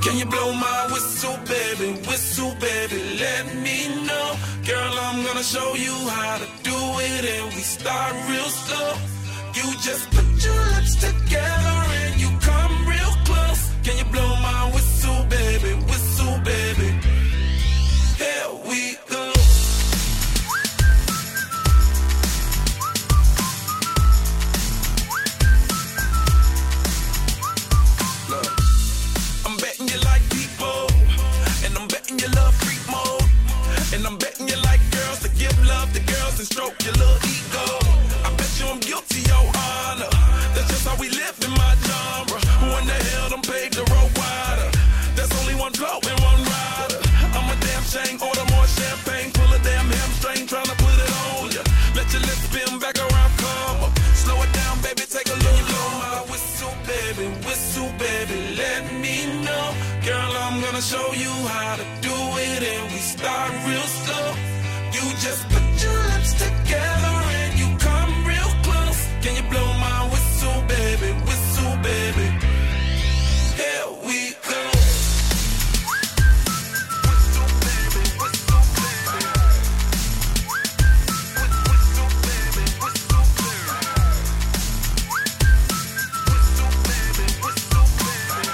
Can you blow my whistle, baby? Whistle, baby, let me know. Girl, I'm gonna show you how to do it, and we start real slow. You just put your lips together and you come real close. Can you blow my whistle, baby? Whistle, baby. Here we go. Look, I'm betting you like people, and I'm betting you love freak mode, and I'm betting you like girls to give love to girls and stroke your little ego. I bet you I'm guilty, your honor. That's just how we live in my genre. Who in the hell done paved the road wider? There's only one flow and one rider. I'm a damn shame, order more champagne, pull a damn hamstring, tryna put it on ya. Let your lips spin back around, come up. Slow it down, baby, take a look. Blow my whistle, baby, let me know. Girl, I'm gonna show you how to do it, and we start real slow. You just put your lips together and you come real close. Can you blow my whistle, baby? Whistle, baby. Here we go. Whistle, baby, whistle, baby. Whistle, baby, whistle, baby. Whistle, baby, whistle, baby.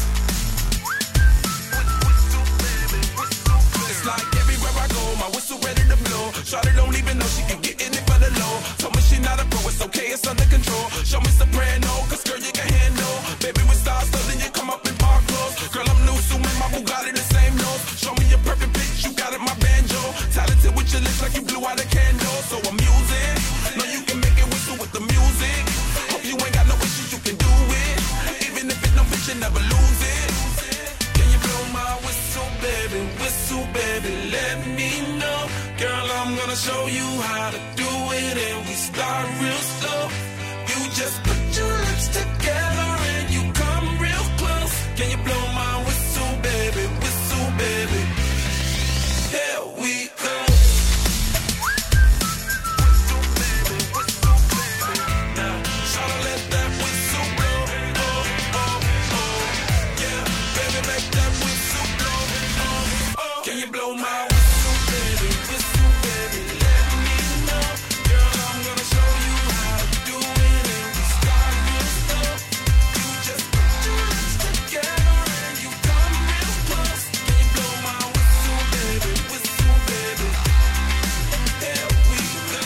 Whistle, baby, whistle, baby. It's like everywhere I go, my whistle ready to blow. Shawty don't even know she can get in it for the low. Told me she not a pro, it's okay, it's under control. Show me soprano, cause girl you can handle. Baby with stars, so then you come up in park clothes. Girl I'm new, so my Bugatti the same nose. Show me your perfect pitch, you got it, my banjo. Talented with your lips like you blew out a candle. So I'm using, know you can make it whistle with the music. Hope you ain't got no issues, you can do it. Even if it no bitch, you never lose it. Can you blow my whistle, baby, let me know. Girl, I'm gonna show you how to do it, and we start real slow. You just put your lips together and you come real close. Can you blow my whistle, baby? Whistle, baby. Here we go. Whistle, baby, whistle, baby. Now, shawty, let that whistle blow. Oh, oh, oh. Yeah, baby, make that whistle blow. Oh, oh. Can you blow my whistle, baby? Whistle, baby, let me know. Girl, I'm gonna show you how to do it, and we start real slow. You just put your lips together and you come real close. Can you blow my whistle, baby? Whistle, baby. Here we go.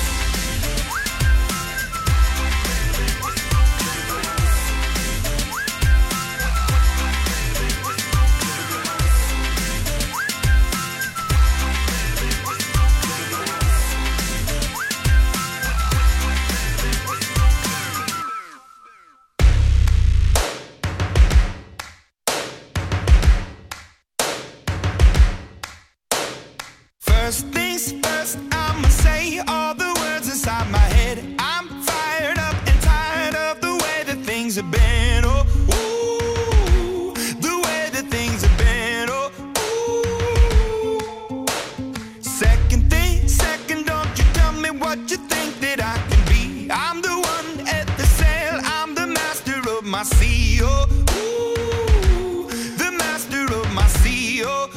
First things first, I'ma say all the words inside my head. I'm fired up and tired of the way that things have been. Oh, ooh, the way that things have been. Oh, ooh. Second, don't you tell me what you think that I can be. I'm the one at the sail, I'm the master of my sea. Oh, ooh, the master of my sea. Oh,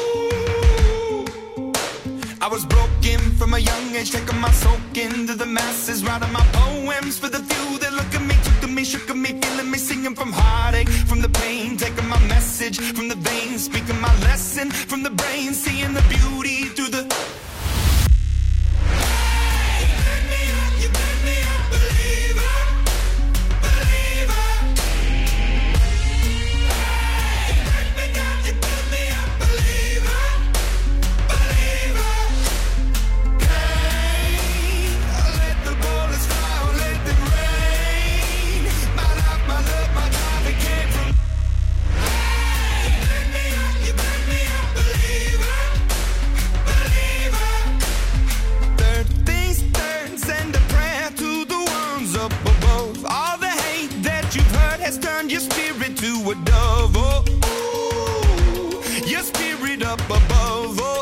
I was broken from a young age, taking my soak into the masses, writing my poems for the few that look at me, took to me, shook at me, feeling me, singing from heartache, from the pain, taking my message from the veins, speaking my lesson from the brain, seeing the beauty through the... Hey, you made me a believer, believer. Hey, you made me a believer, believer. Let the bullets fly, let them rain. My life, my love, my drive, it came from. Hey, you made me a believer, believer. Third things third, send a prayer to the ones up above. All the hate that you've heard has turned your spirit to a dove. Oh, ooh, your spirit up above. Oh,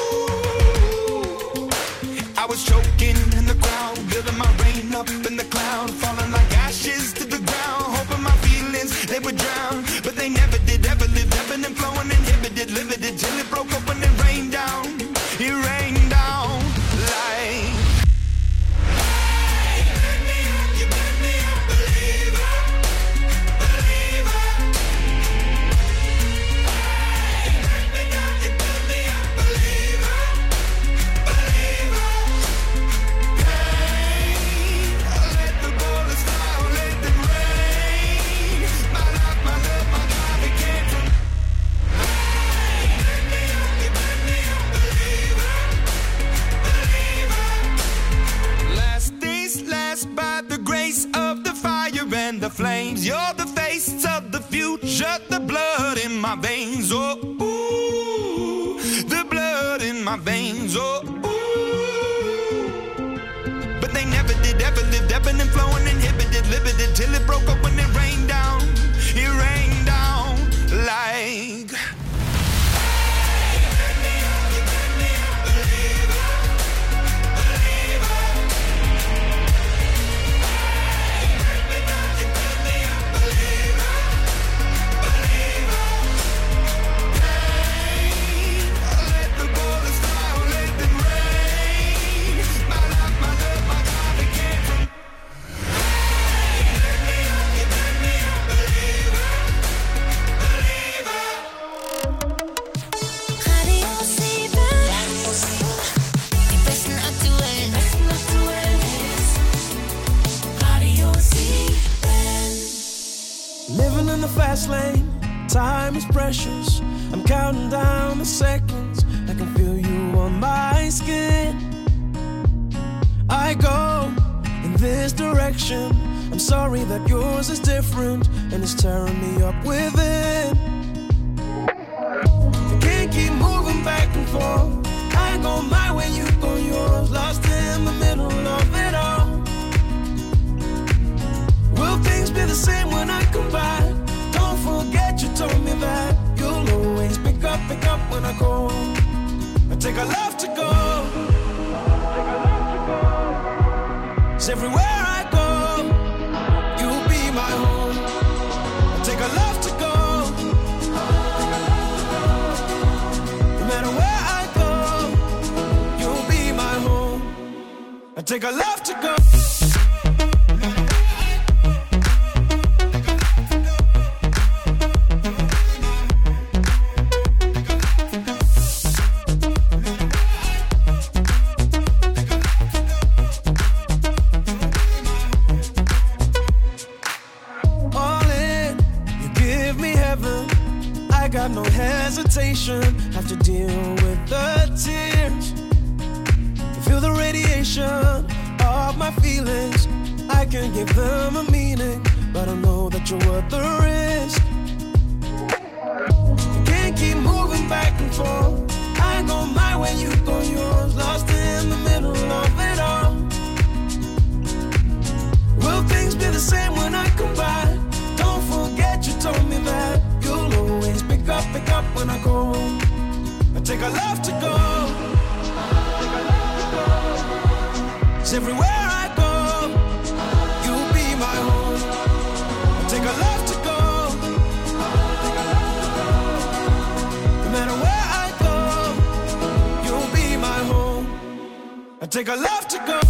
ooh. I was choking in the crowd, building my rain up in the cloud, falling like ashes to the ground, hoping my feelings they would drown, but they never did, ever lived, ever the flames. You're the face of the future, the blood in my veins. Oh, ooh, the blood in my veins. Oh, ooh. But they never did ever live, ebbing and flowing, inhibited, limited, till it broke up when it rained down. It rained down like. Living in the fast lane, time is precious. I'm counting down the seconds. I can feel you on my skin. I go in this direction. I'm sorry that yours is different, and it's tearing me up within. I can't keep moving back and forth. I go my way, you go yours. Lost in the middle of it all. Will things be the same when I come back? Don't forget you told me that you'll always pick up when I go. I take a love to go. It's everywhere I go, you'll be my home. I take a love to go. No matter where I go, you'll be my home. I take a love to go. Got no hesitation, have to deal with the tears. Feel the radiation of my feelings. I can give them a meaning, but I know that you're worth the risk. Can't keep moving back and forth. I go my way, you go yours. Lost in the middle of it all. Will things be the same when I come back? Don't forget you told me that you'll always pick up when I go. I take a love to go. It's everywhere I go, you'll be my home. I take a love to go. No matter where I go, you'll be my home. I take a love to go.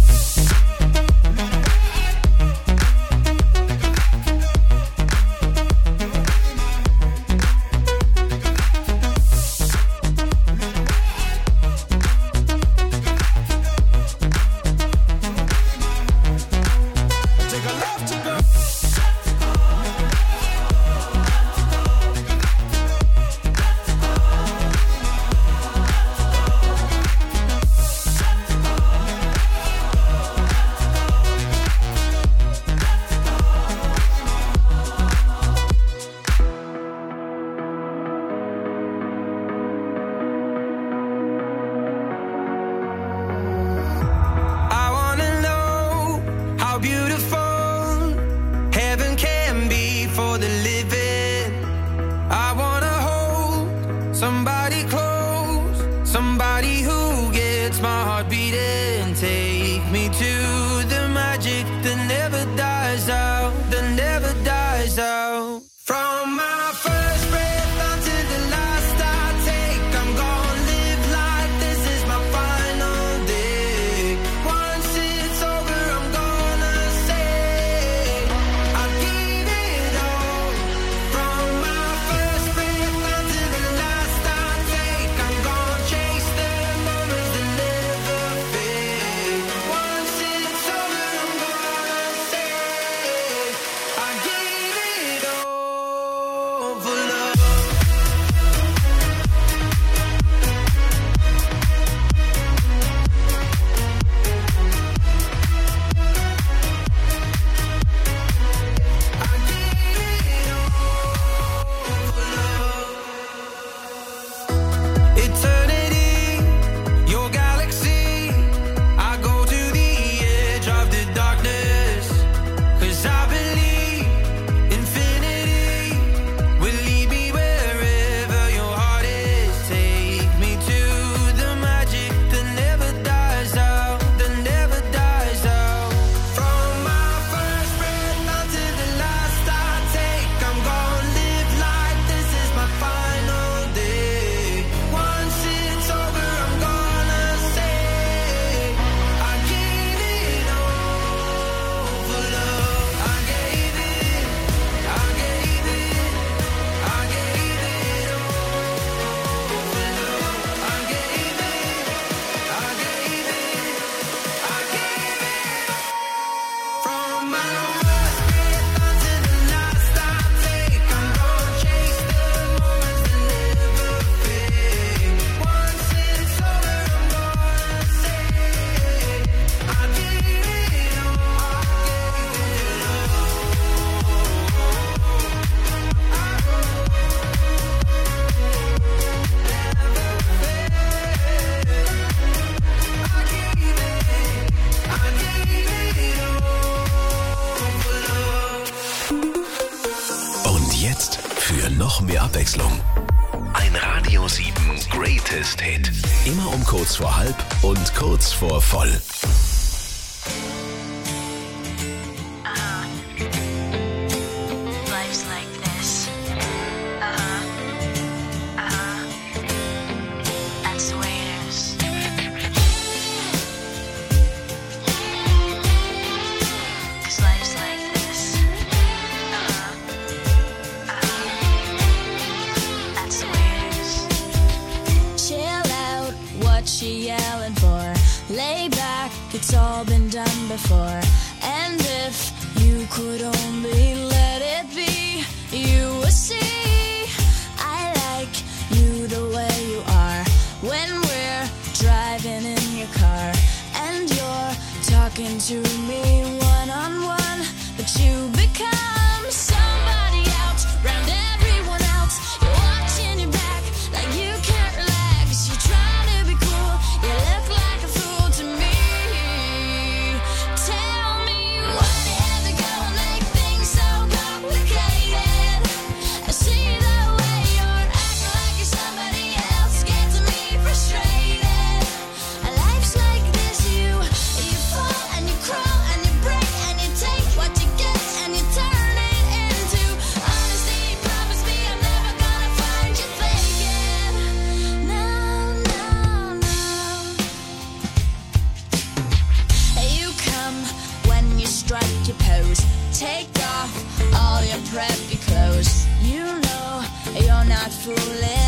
Once noch mehr Abwechslung. Ein Radio 7 Greatest Hit. Immer um kurz vor halb und kurz vor voll. Life's like this. That's the way it is. 'Cause life's like this. That's the way it is. Chill out, what you yelling for? Lay back, it's all been done before. And if you could only let it be, you would see I like you the way you are. When we're driving in your car and you're talking to me one-on-one, but you become somebody else round everyone else. You're watching your back like you can't relax. You're trying to be cool, you look like a fool to me. Tell me what you have to go and make things so complicated. I see the way you're acting like you're somebody else, gets me frustrated. Life's like this, you fall and you crawl and you break and you take what you get and you turn it into honesty. Promise me I'm never gonna find you faking. No, no, no. You come when you strike your pose. Take off all your preppy clothes. You know you're not fooling